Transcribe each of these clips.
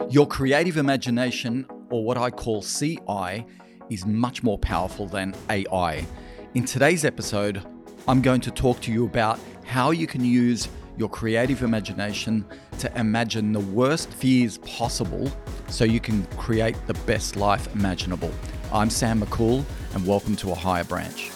Your creative imagination, or what I call CI, is much more powerful than AI. In today's episode, I'm going to talk to you about how you can use your creative imagination to imagine the worst fears possible so you can create the best life imaginable. I'm Sam McCool, and welcome to A Higher Branch.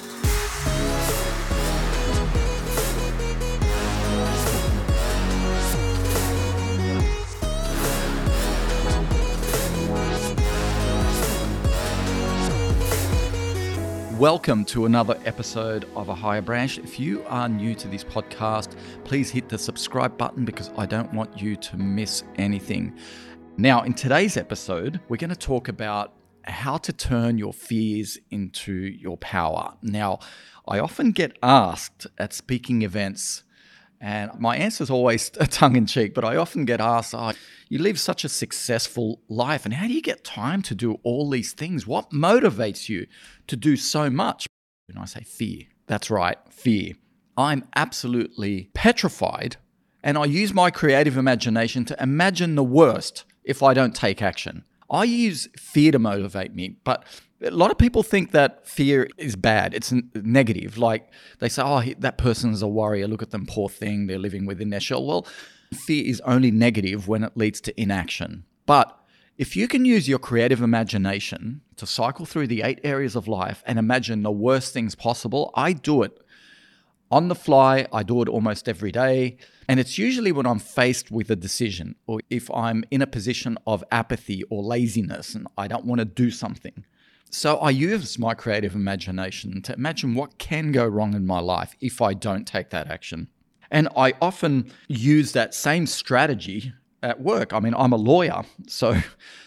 Welcome to another episode of A Higher Branch. If you are new to this podcast, please hit the subscribe button because I don't want you to miss anything. Now, in today's episode, we're going to talk about how to turn your fears into your power. Now, I often get asked at speaking events, and my answer is always tongue-in-cheek, but I often get asked, you live such a successful life, and how do you get time to do all these things? What motivates you to do so much? And I say, fear. That's right, fear. I'm absolutely petrified, and I use my creative imagination to imagine the worst if I don't take action. I use fear to motivate me, but a lot of people think that fear is bad. It's negative. Like they say, that person's a warrior. Look at them, poor thing. They're living within their shell. Well, fear is only negative when it leads to inaction. But if you can use your creative imagination to cycle through the 8 areas of life and imagine the worst things possible, I do it on the fly. I do it almost every day. And it's usually when I'm faced with a decision or if I'm in a position of apathy or laziness and I don't want to do something. So I use my creative imagination to imagine what can go wrong in my life if I don't take that action. And I often use that same strategy at work. I mean, I'm a lawyer, so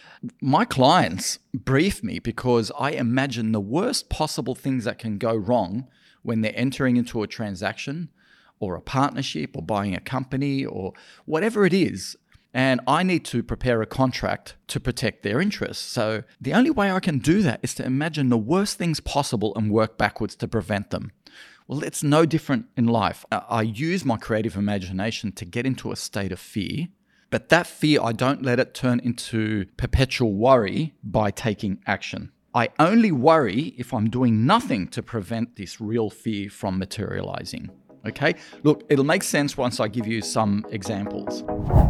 my clients brief me because I imagine the worst possible things that can go wrong when they're entering into a transaction or a partnership or buying a company or whatever it is. And I need to prepare a contract to protect their interests. So the only way I can do that is to imagine the worst things possible and work backwards to prevent them. Well, it's no different in life. I use my creative imagination to get into a state of fear, but that fear, I don't let it turn into perpetual worry by taking action. I only worry if I'm doing nothing to prevent this real fear from materializing. Okay? Look, it'll make sense once I give you some examples.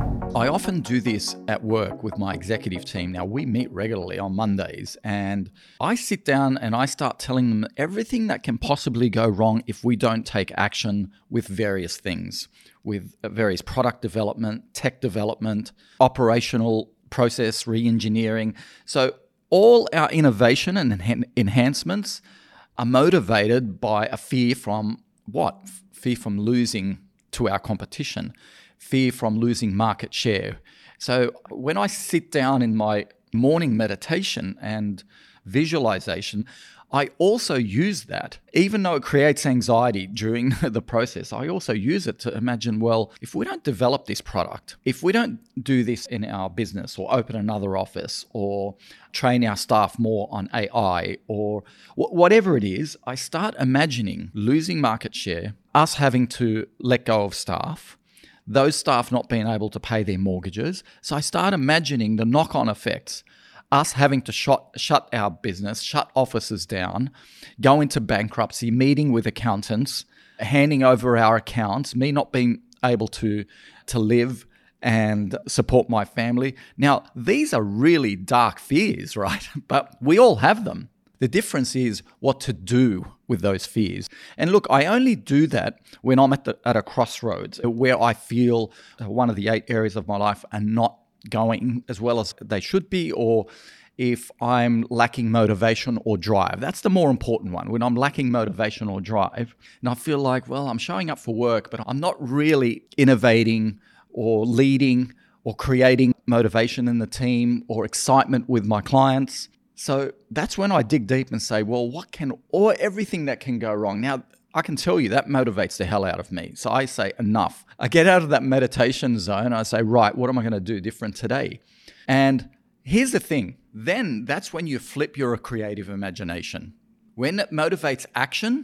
I often do this at work with my executive team. Now, we meet regularly on Mondays, and I sit down and I start telling them everything that can possibly go wrong if we don't take action with various things, with various product development, tech development, operational process re-engineering. So all our innovation and enhancements are motivated by a fear from what? Fear from losing to our competition. Fear from losing market share. So when I sit down in my morning meditation and visualization, I also use that, even though it creates anxiety during the process, I also use it to imagine, well, if we don't develop this product, if we don't do this in our business or open another office or train our staff more on AI or whatever it is, I start imagining losing market share, us having to let go of staff, those staff not being able to pay their mortgages. So I start imagining the knock-on effects, us having to shut our business, shut offices down, go into bankruptcy, meeting with accountants, handing over our accounts, me not being able to live and support my family. Now, these are really dark fears, right? But we all have them. The difference is what to do with those fears. And look, I only do that when I'm at a crossroads where I feel one of the 8 areas of my life are not going as well as they should be, or if I'm lacking motivation or drive. That's the more important one. When I'm lacking motivation or drive, and I feel like, well, I'm showing up for work, but I'm not really innovating or leading or creating motivation in the team or excitement with my clients. So that's when I dig deep and say, well, everything that can go wrong. Now, I can tell you that motivates the hell out of me. So I say, enough. I get out of that meditation zone. I say, right, what am I going to do different today? And here's the thing. Then that's when you flip your creative imagination. When it motivates action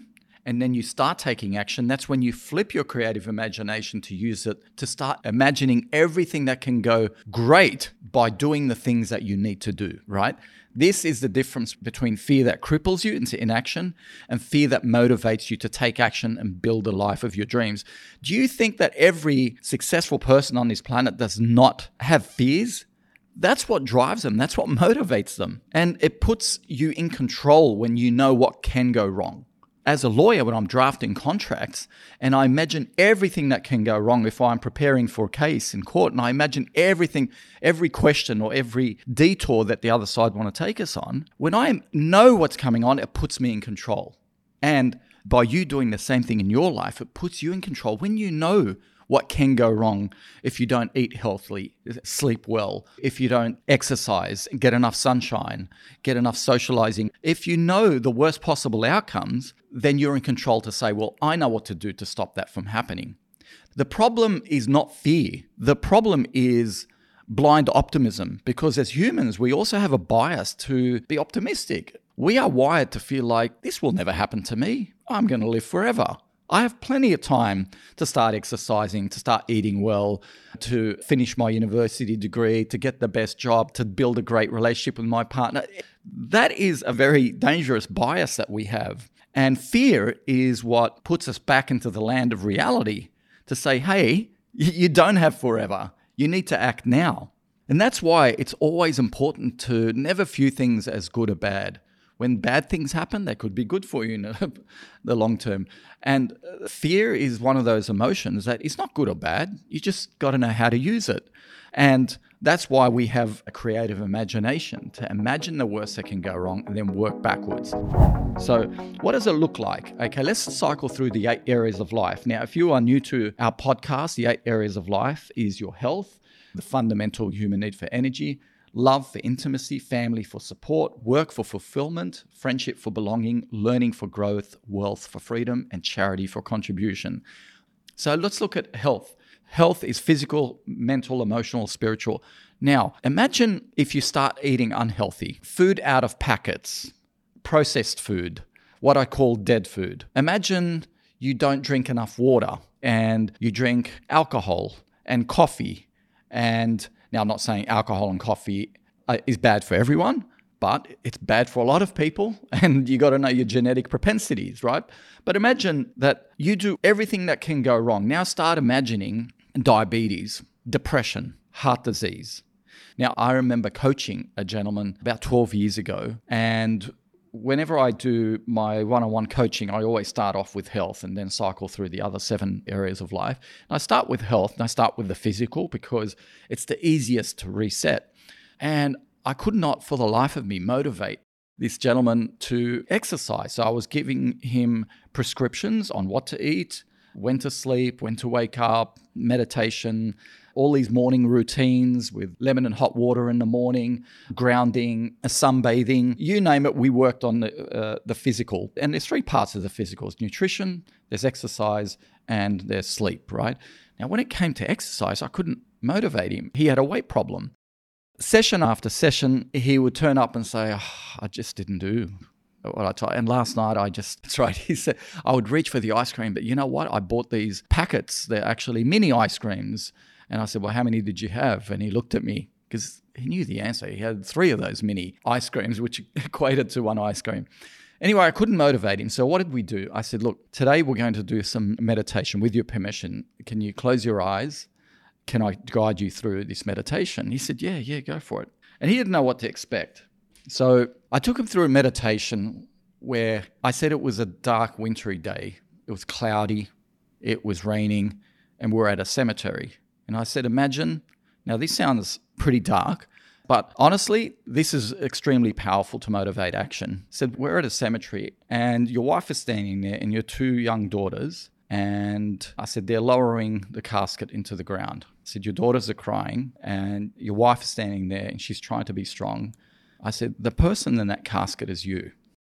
and then you start taking action, that's when you flip your creative imagination to use it to start imagining everything that can go great by doing the things that you need to do, right? This is the difference between fear that cripples you into inaction and fear that motivates you to take action and build a life of your dreams. Do you think that every successful person on this planet does not have fears? That's what drives them. That's what motivates them. And it puts you in control when you know what can go wrong. As a lawyer, when I'm drafting contracts and I imagine everything that can go wrong if I'm preparing for a case in court, and I imagine everything, every question or every detour that the other side want to take us on, when I know what's coming on, it puts me in control. And by you doing the same thing in your life, it puts you in control when you know what can go wrong if you don't eat healthily, sleep well, if you don't exercise, get enough sunshine, get enough socializing. If you know the worst possible outcomes, then you're in control to say, well, I know what to do to stop that from happening. The problem is not fear. The problem is blind optimism, because as humans, we also have a bias to be optimistic. We are wired to feel like this will never happen to me. I'm going to live forever. I have plenty of time to start exercising, to start eating well, to finish my university degree, to get the best job, to build a great relationship with my partner. That is a very dangerous bias that we have. And fear is what puts us back into the land of reality to say, hey, you don't have forever. You need to act now. And that's why it's always important to never view things as good or bad. When bad things happen, they could be good for you in the long term. And fear is one of those emotions that is not good or bad. You just got to know how to use it. And that's why we have a creative imagination, to imagine the worst that can go wrong and then work backwards. So what does it look like? Okay, let's cycle through the 8 areas of life. Now, if you are new to our podcast, the 8 areas of life is your health, the fundamental human need for energy, love for intimacy, family for support, work for fulfillment, friendship for belonging, learning for growth, wealth for freedom, and charity for contribution. So let's look at health. Health is physical, mental, emotional, spiritual. Now, imagine if you start eating unhealthy, food out of packets, processed food, what I call dead food. Imagine you don't drink enough water and you drink alcohol and coffee. And now, I'm not saying alcohol and coffee is bad for everyone, but it's bad for a lot of people, and you got to know your genetic propensities, right? But imagine that you do everything that can go wrong. Now start imagining diabetes, depression, heart disease. Now, I remember coaching a gentleman about 12 years ago, and whenever I do my one-on-one coaching, I always start off with health and then cycle through the other 7 areas of life. And I start with health, and I start with the physical because it's the easiest to reset. And I could not for the life of me motivate this gentleman to exercise. So I was giving him prescriptions on what to eat, when to sleep, when to wake up, meditation, all these morning routines with lemon and hot water in the morning, grounding, sunbathing, you name it, we worked on the physical. And there's 3 parts of the physical. There's nutrition, there's exercise, and there's sleep, right? Now, when it came to exercise, I couldn't motivate him. He had a weight problem. Session after session, he would turn up and say, I just didn't do what I tried. And last night that's right, he said, I would reach for the ice cream, but you know what? I bought these packets. They're actually mini ice creams. And I said, well, how many did you have? And he looked at me because he knew the answer. He had 3 of those mini ice creams, which equated to 1 ice cream. Anyway, I couldn't motivate him. So what did we do? I said, look, today we're going to do some meditation with your permission. Can you close your eyes? Can I guide you through this meditation? He said, yeah, go for it. And he didn't know what to expect. So I took him through a meditation where I said it was a dark, wintry day. It was cloudy, it was raining, and we're at a cemetery. And I said, imagine, now this sounds pretty dark, but honestly, this is extremely powerful to motivate action. I said, we're at a cemetery and your wife is standing there and your 2 young daughters. And I said, they're lowering the casket into the ground. I said, your daughters are crying and your wife is standing there and she's trying to be strong. I said, the person in that casket is you.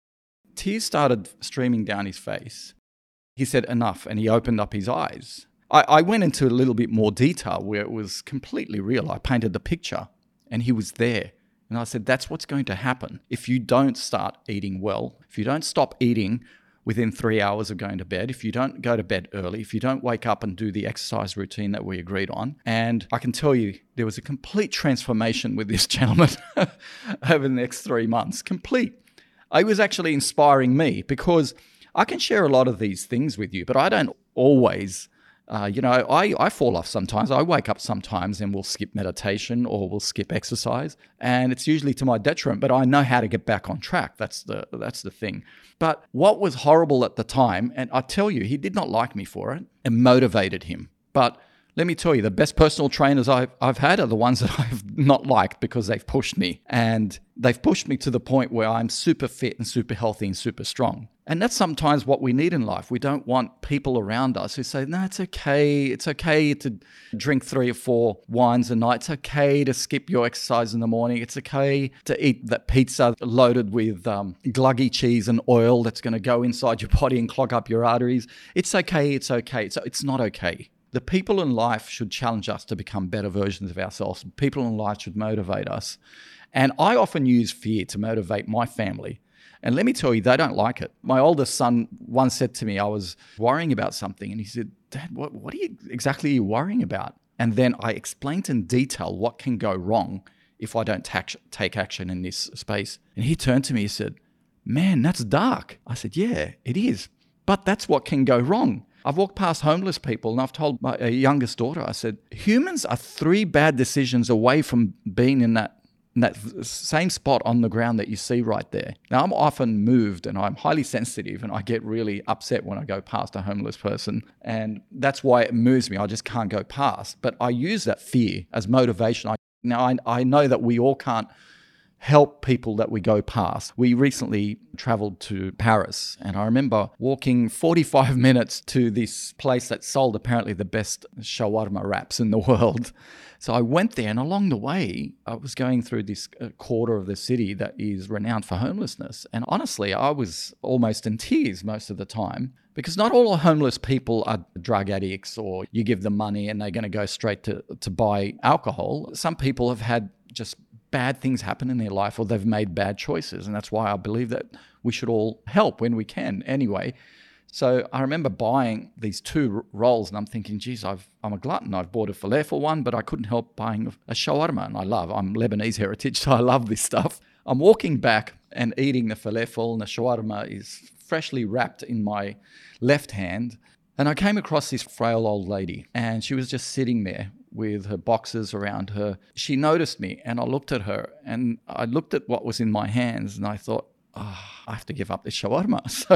Tears started streaming down his face. He said, enough. And he opened up his eyes. I went into a little bit more detail where it was completely real. I painted the picture and he was there. And I said, that's what's going to happen if you don't start eating well, if you don't stop eating within 3 hours of going to bed, if you don't go to bed early, if you don't wake up and do the exercise routine that we agreed on. And I can tell you, there was a complete transformation with this gentleman over the next 3 months. Complete. It was actually inspiring me because I can share a lot of these things with you, but I don't always, I fall off sometimes. I wake up sometimes and we'll skip meditation or we'll skip exercise, and it's usually to my detriment, but I know how to get back on track. That's the thing. But what was horrible at the time, and I tell you, he did not like me for it, it motivated him. But let me tell you, the best personal trainers I've had are the ones that I've not liked because they've pushed me. And they've pushed me to the point where I'm super fit and super healthy and super strong. And that's sometimes what we need in life. We don't want people around us who say, no, it's okay. It's okay to drink 3 or 4 wines a night. It's okay to skip your exercise in the morning. It's okay to eat that pizza loaded with gluggy cheese and oil that's going to go inside your body and clog up your arteries. It's okay. It's okay. It's not okay. The people in life should challenge us to become better versions of ourselves. People in life should motivate us. And I often use fear to motivate my family. And let me tell you, they don't like it. My oldest son once said to me, I was worrying about something. And he said, Dad, what are you exactly worrying about? And then I explained in detail what can go wrong if I don't take action in this space. And he turned to me and said, man, that's dark. I said, yeah, it is. But that's what can go wrong. I've walked past homeless people and I've told my youngest daughter, I said, humans are 3 bad decisions away from being in that same spot on the ground that you see right there. Now, I'm often moved and I'm highly sensitive and I get really upset when I go past a homeless person. And that's why it moves me. I just can't go past. But I use that fear as motivation. I know that we all can't help people that we go past. We recently traveled to Paris, and I remember walking 45 minutes to this place that sold apparently the best shawarma wraps in the world. So I went there, and along the way, I was going through this quarter of the city that is renowned for homelessness. And honestly, I was almost in tears most of the time, because not all homeless people are drug addicts or you give them money and they're going to go straight to buy alcohol. Some people have had just bad things happen in their life, or they've made bad choices. And that's why I believe that we should all help when we can anyway. So I remember buying these 2 rolls and I'm thinking, geez, I'm a glutton. I've bought a falafel one, but I couldn't help buying a shawarma. And I'm Lebanese heritage, so I love this stuff. I'm walking back and eating the falafel, and the shawarma is freshly wrapped in my left hand. And I came across this frail old lady, and she was just sitting there with her boxes around her. She noticed me, and I looked at her, and I looked at what was in my hands, and I thought, I have to give up this shawarma. So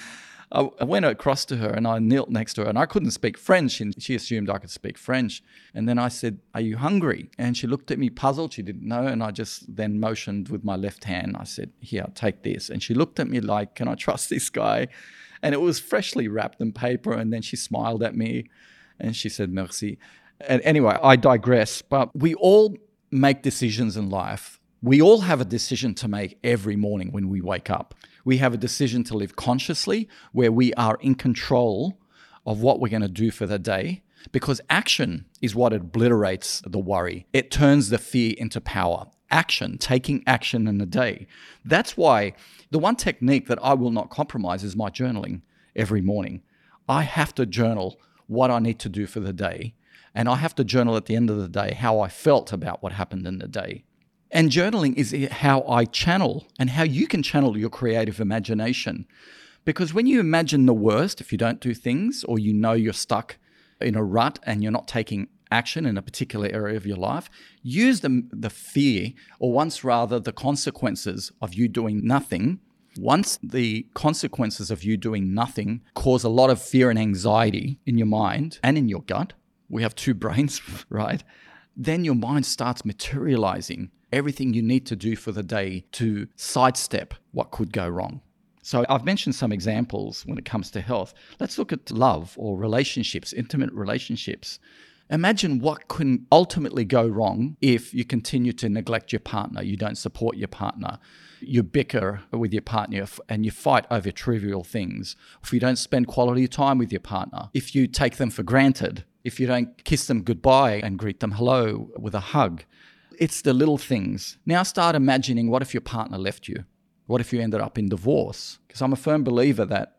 I went across to her and I knelt next to her, and I couldn't speak French, and she assumed I could speak French. And then I said, are you hungry? And she looked at me puzzled. She didn't know. And I just then motioned with my left hand. I said, here, take this. And she looked at me like, can I trust this guy? And it was freshly wrapped in paper. And then she smiled at me and she said, merci. And anyway, I digress, but we all make decisions in life. We all have a decision to make every morning when we wake up. We have a decision to live consciously, where we are in control of what we're going to do for the day, because action is what obliterates the worry. It turns the fear into power. Action, taking action in the day. That's why the one technique that I will not compromise is my journaling every morning. I have to journal what I need to do for the day. And I have to journal at the end of the day how I felt about what happened in the day. And journaling is how I channel, and how you can channel your creative imagination. Because when you imagine the worst, if you don't do things, or you know you're stuck in a rut and you're not taking action in a particular area of your life, use the fear, or once rather the consequences of you doing nothing. Once the consequences of you doing nothing cause a lot of fear and anxiety in your mind and in your gut, we have 2 brains, right? Then your mind starts materializing everything you need to do for the day to sidestep what could go wrong. So I've mentioned some examples when it comes to health. Let's look at love or relationships, intimate relationships. Imagine what can ultimately go wrong if you continue to neglect your partner, you don't support your partner, you bicker with your partner and you fight over trivial things, if you don't spend quality time with your partner, if you take them for granted, if you don't kiss them goodbye and greet them hello with a hug. It's the little things. Now start imagining, what if your partner left you? What if you ended up in divorce? Because I'm a firm believer that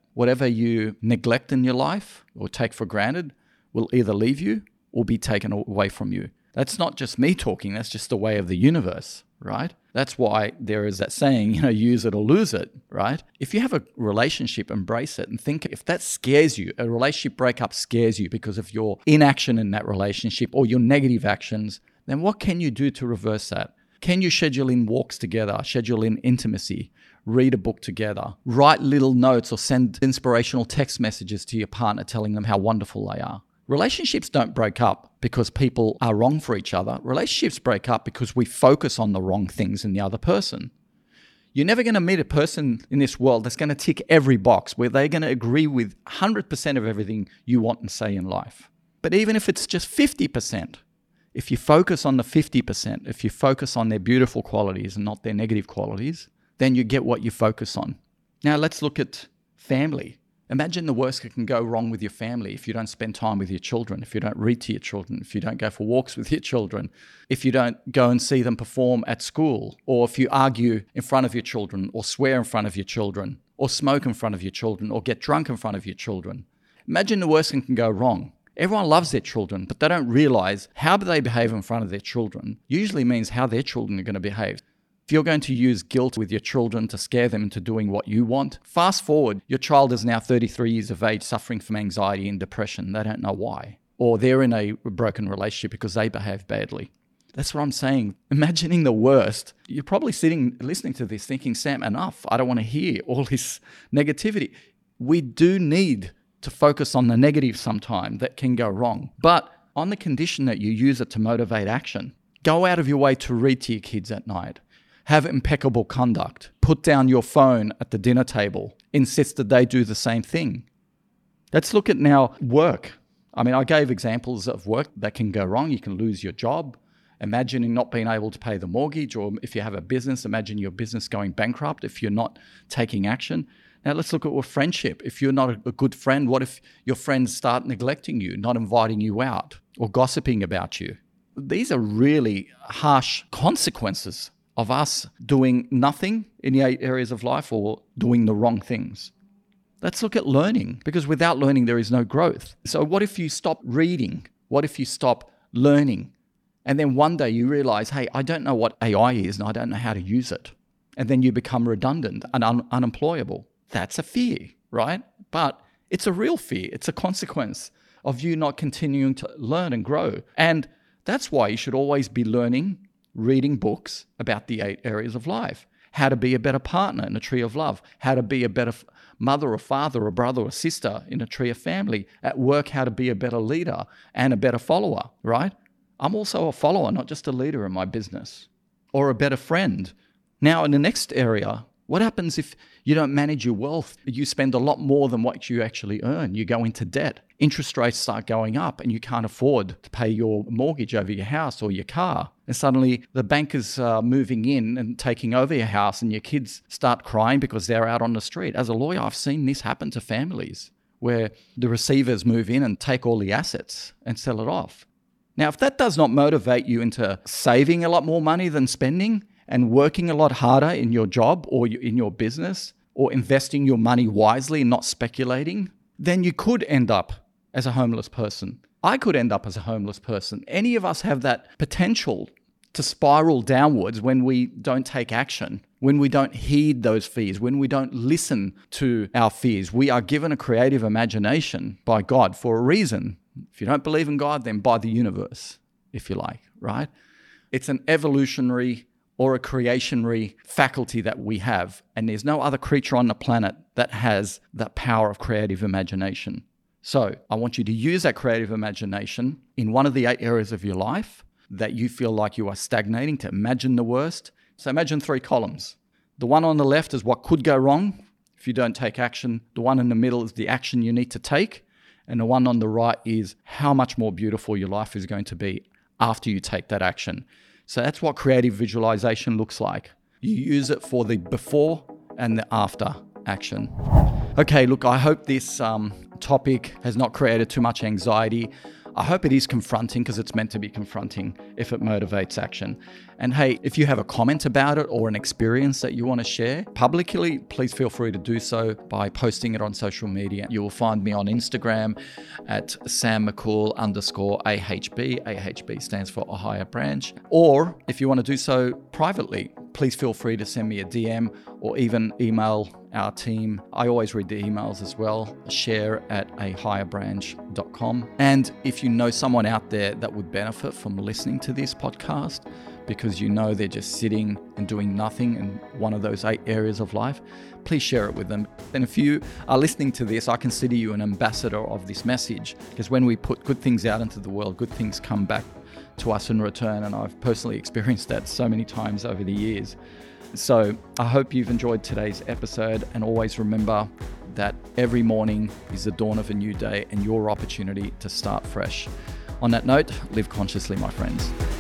whatever you neglect in your life or take for granted will either leave you or be taken away from you. That's not just me talking, that's just the way of the universe, right? That's why there is that saying, use it or lose it, right? If you have a relationship, embrace it and think if that scares you, a relationship breakup scares you because of your inaction in that relationship or your negative actions, then what can you do to reverse that? Can you schedule in walks together, schedule in intimacy, read a book together, write little notes or send inspirational text messages to your partner telling them how wonderful they are? Relationships don't break up because people are wrong for each other. Relationships break up because we focus on the wrong things in the other person. You're never going to meet a person in this world that's going to tick every box where they're going to agree with 100% of everything you want and say in life. But even if it's just 50%, if you focus on the 50%, if you focus on their beautiful qualities and not their negative qualities, then you get what you focus on. Now let's look at family. Imagine the worst that can go wrong with your family if you don't spend time with your children, if you don't read to your children, if you don't go for walks with your children, if you don't go and see them perform at school, or if you argue in front of your children, or swear in front of your children, or smoke in front of your children, or get drunk in front of your children. Imagine the worst that can go wrong. Everyone loves their children, but they don't realize how they behave in front of their children usually means how their children are going to behave. If you're going to use guilt with your children to scare them into doing what you want, fast forward, your child is now 33 years of age suffering from anxiety and depression. They don't know why. Or they're in a broken relationship because they behave badly. That's what I'm saying. Imagining the worst. You're probably sitting, listening to this thinking, Sam, enough. I don't want to hear all this negativity. We do need to focus on the negative sometime that can go wrong, but on the condition that you use it to motivate action. Go out of your way to read to your kids at night. Have impeccable conduct. Put down your phone at the dinner table. Insist that they do the same thing. Let's look at now work. I gave examples of work that can go wrong. You can lose your job. Imagine not being able to pay the mortgage, or if you have a business, imagine your business going bankrupt if you're not taking action. Now let's look at a friendship. If you're not a good friend, what if your friends start neglecting you, not inviting you out, or gossiping about you? These are really harsh consequences of us doing nothing in the 8 areas of life or doing the wrong things. Let's look at learning, because without learning, there is no growth. So what if you stop reading? What if you stop learning? And then one day you realize, hey, I don't know what AI is and I don't know how to use it. And then you become redundant and unemployable. That's a fear, right? But it's a real fear. It's a consequence of you not continuing to learn and grow. And that's why you should always be learning, reading books about the 8 areas of life. How to be a better partner in a tree of love. How to be a better mother or father or brother or sister in a tree of family. At work, how to be a better leader and a better follower, right? I'm also a follower, not just a leader in my business. Or a better friend. Now, in the next area, what happens if you don't manage your wealth? You spend a lot more than what you actually earn. You go into debt. Interest rates start going up and you can't afford to pay your mortgage over your house or your car. And suddenly the bank is moving in and taking over your house and your kids start crying because they're out on the street. As a lawyer, I've seen this happen to families where the receivers move in and take all the assets and sell it off. Now, if that does not motivate you into saving a lot more money than spending, and working a lot harder in your job or in your business, or investing your money wisely and not speculating, then you could end up as a homeless person. I could end up as a homeless person. Any of us have that potential to spiral downwards when we don't take action, when we don't heed those fears, when we don't listen to our fears. We are given a creative imagination by God for a reason. If you don't believe in God, then by the universe, if you like, right? It's an evolutionary or a creationary faculty that we have. And there's no other creature on the planet that has that power of creative imagination. So I want you to use that creative imagination in one of the 8 areas of your life that you feel like you are stagnating, to imagine the worst. So imagine 3 columns. The one on the left is what could go wrong if you don't take action. The one in the middle is the action you need to take. And the one on the right is how much more beautiful your life is going to be after you take that action. So that's what creative visualization looks like. You use it for the before and the after action. Okay, look, I hope this topic has not created too much anxiety. I hope it is confronting because it's meant to be confronting if it motivates action. And hey, if you have a comment about it or an experience that you want to share publicly, please feel free to do so by posting it on social media. You will find me on Instagram at sammccall_AHB. AHB stands for Ohio Branch. Or if you want to do so privately, please feel free to send me a DM or even email our team. I always read the emails as well, share@ahigherbranch.com. And if you know someone out there that would benefit from listening to this podcast because you know they're just sitting and doing nothing in one of those 8 areas of life, please share it with them. And if you are listening to this, I consider you an ambassador of this message, because when we put good things out into the world, good things come back to us in return. And I've personally experienced that so many times over the years. So I hope you've enjoyed today's episode, and always remember that every morning is the dawn of a new day and your opportunity to start fresh. On that note, live consciously, my friends.